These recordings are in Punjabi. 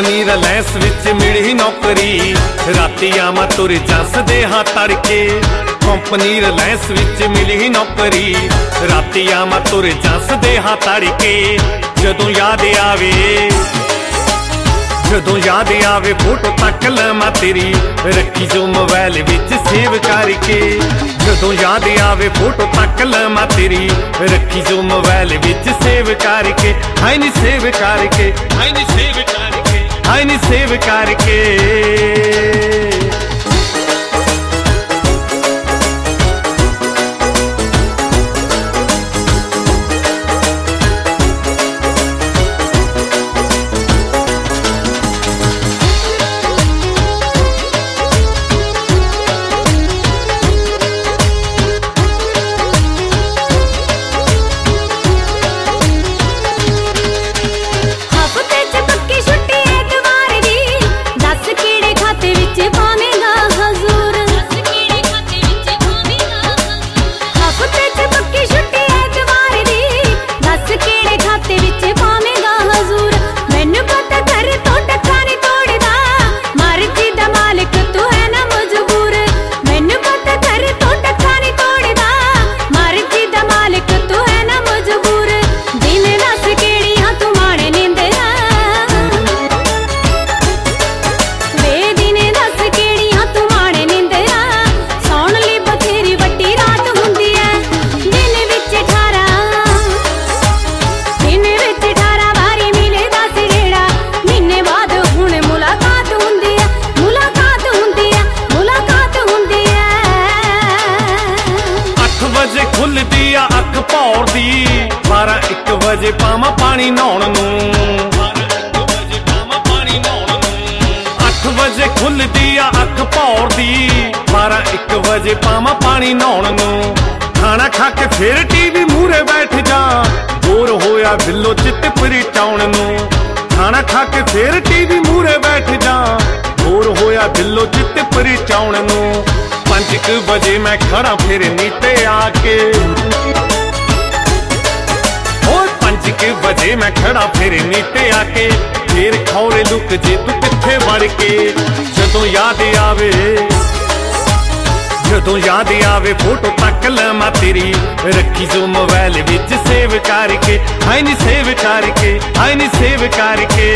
ਕੰਪਨੀ ਰਿਲਾਇੰਸ ਵਿੱਚ ਮਿਲੀ ਨੌਕਰੀ, ਰਾਤੀ ਆਵਾਂ ਤੁਰ ਜੱਸਦੇ ਹਾਂ ਤੜਕੇ। ਕੰਪਨੀ ਰਿਲਾਇੰਸ ਵਿੱਚ ਮਿਲੀ ਨੌਕਰੀ, ਰਾਤੀ ਆਵਾਂ ਤੁਰ ਜੱਸਦੇ ਹਾਂ ਤੜਕੇ। ਜਦੋਂ ਯਾਦ ਆਵੇ ਫੋਟੋ ਤੱਕ ਲਵਾਂ ਤੇਰੀ, ਰੱਖੀ ਜੋ ਮੋਬਾਈਲ ਵਿੱਚ ਸੇਵ ਕਰਕੇ। ਜਦੋਂ ਯਾਦ ਆਵੇ ਫੋਟੋ ਤੱਕ ਲਵਾਂ ਤੇਰੀ, ਰੱਖੀ ਜੋ ਮੋਬਾਈਲ ਵਿੱਚ ਸੇਵ ਕਰਕੇ। ਹਾਏ ਨੀ ਸੇਵ ਕਰਕੇ, ਹਾਏ ਨੀ ਸੇਵ ਕਰਕੇ, ਹਾਏ ਨੀ ਸੇਵ ਕਰਕੇ। ਖੁੱਲਦੀ ਆ ਅੱਖ ਭੌਰਦੀ, 12-1 ਵਜੇ ਪਾਵਾਂ ਪਾਣੀ ਨਹਾਉਣ ਨੂੰ। 8 ਵਜੇ ਖੁੱਲਦੀ ਆ ਅੱਖ ਭੌਰਦੀ, 12-1 ਵਜੇ ਪਾਵਾਂ ਪਾਣੀ ਨਹਾਉਣ ਨੂੰ। ਖਾਣਾ ਖਾ ਕੇ ਫਿਰ ਟੀਵੀ ਮੂਹਰੇ ਬੈਠ ਜਾ, ਬੋਰ ਹੋਇਆ ਬਿੱਲੋ ਚਿੱਤ ਪਰਚਾਉਣ ਨੂੰ। ਖਾਣਾ ਖਾ ਕੇ ਫਿਰ ਟੀਵੀ ਮੂਹਰੇ ਬੈਠ ਜਾ, ਬੋਰ ਹੋਇਆ ਬਿੱਲੋ ਚਿੱਤ ਪਰਚਾਉਣ ਨੂੰ। 5 ਵਜੇ ਮੈਂ ਖੜਾ ਫਿਰ ਨੀਤੇ ਆ ਕੇ, ਹੋਰ 5 ਵਜੇ ਮੈਂ ਖੜਾ ਫਿਰ ਨੀਤੇ ਆ ਕੇ। ਫੇਰ ਖੌਰੇ ਲੁਕ ਜੇ ਤੂੰ ਕਿੱਥੇ ਵੜ ਕੇ। ਜਦੋਂ ਯਾਦ ਆਵੇ ਫੋਟੋ ਤੱਕ ਲਵਾਂ ਤੇਰੀ, ਰੱਖੀ ਜੋ ਮੋਬਾਈਲ ਵਿੱਚ ਸੇਵ ਕਰਕੇ। ਹਾਏ ਨੀ ਸੇਵ ਕਰਕੇ, ਹਾਏ ਨੀ ਸੇਵ ਕਰਕੇ।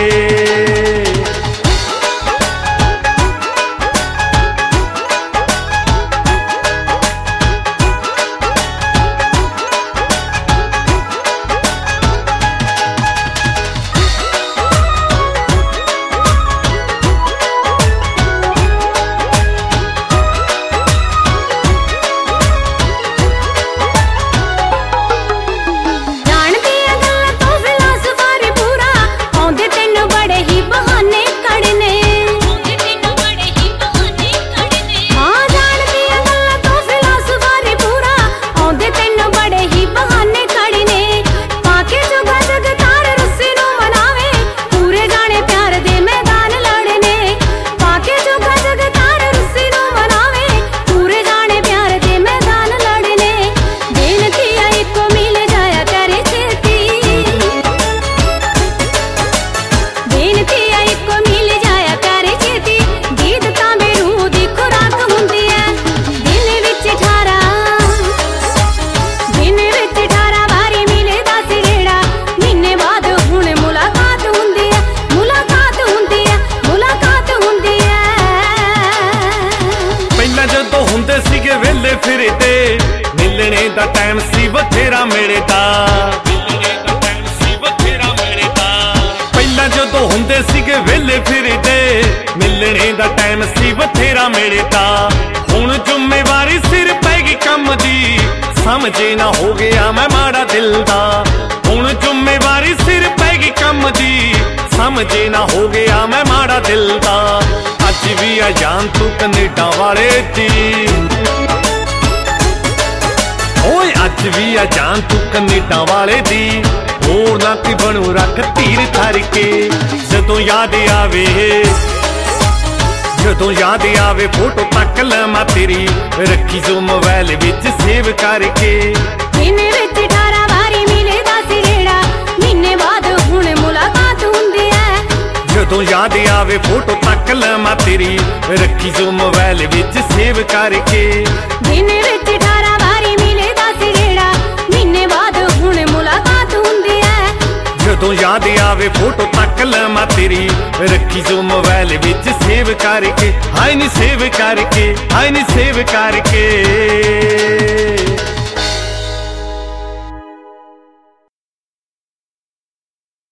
ਫਿਰਦੇ ਮਿਲਣੇ ਦਾ ਟਾਈਮ ਸੀ ਬਥੇਰਾ ਮਿਲਦਾ। ਪਹਿਲਾਂ ਜਦੋਂ ਹੁੰਦੇ ਸੀਗੇ ਵੇਲੇ ਫਿਰਦੇ, ਮਿਲਣੇ ਦਾ ਟਾਈਮ ਸੀ ਬਥੇਰਾ ਮਿਲਦਾ। ਹੁਣ ਜ਼ਿੰਮੇਵਾਰੀ ਸਿਰ ਪੈ ਗਈ ਕੰਮ ਦੀ, ਸਮਝੇ ਨਾ ਹੋ ਗਿਆ ਮੈਂ ਮਾੜਾ ਦਿਲ ਦਾ। ਹੁਣ ਜ਼ਿੰਮੇਵਾਰੀ ਸਿਰ ਪੈ ਗਈ ਕੰਮ ਦੀ, ਸਮਝੇ ਨਾ ਹੋ ਗਿਆ ਮੈਂ ਮਾੜਾ ਦਿਲ ਦਾ। ਅੱਜ ਵੀ ਆ ਜਾਨ ਤੂੰ ਕੈਨੇਡਾ ਵਾਲੇ ਦੀ, ਓਏ ਅੱਜ ਵੀ ਆ ਜਾਨ ਤੂੰ ਕੈਨੇਡਾ ਵਾਲੇ ਦੀ। ਹੋਰ ਨਾ ਕੀ ਬਣੂ ਰੱਖ ਧੀਰ ਧਰ ਕੇ। ਜਦੋਂ ਯਾਦ ਆਵੇ ਫੋਟੋ ਤੱਕ ਲਵਾਂ ਤੇਰੀ, ਰੱਖੀ ਜੋ ਮੋਬਾਈਲ ਵਿੱਚ ਸੇਵ ਕਰਕੇ। ਮਹੀਨੇ ਵਿੱਚ 18 ਵਾਰੀ ਮਿਲਦਾ ਸੀ ਰੇੜਾ, ਮਹੀਨੇ ਬਾਅਦ ਹੁਣ ਮੁਲਾਕਾਤ ਹੁੰਦੀ ਐ। ਜਦੋਂ ਜਦੋਂ ਯਾਦ ਆਵੇ ਫੋਟੋ ਤੱਕ ਲਵਾਂ ਤੇਰੀ, ਰੱਖੀ ਜੋ ਮੋਬਾਈਲ ਵਿੱਚ ਸੇਵ ਕਰਕੇ। ਦਿਨ ਵਿੱਚ 18 ਵਾਰੀ ਮਿਲਦਾ ਸੀ ਗੇੜਾ, ਮਹੀਨੇ ਬਾਅਦ ਹੁਣ ਮੁਲਾਕਾਤ ਹੁੰਦੀ ਐ। ਜਦੋਂ ਯਾਦ ਆਵੇ ਫੋਟੋ ਤੱਕ ਲਵਾਂ ਤੇਰੀ, ਰੱਖੀ ਜੋ ਮੋਬਾਈਲ ਵਿੱਚ ਸੇਵ ਕਰਕੇ। ਹਾਏ ਨੀ ਸੇਵ ਕਰਕੇ, ਹਾਏ ਨੀ ਸੇਵ ਕਰਕੇ।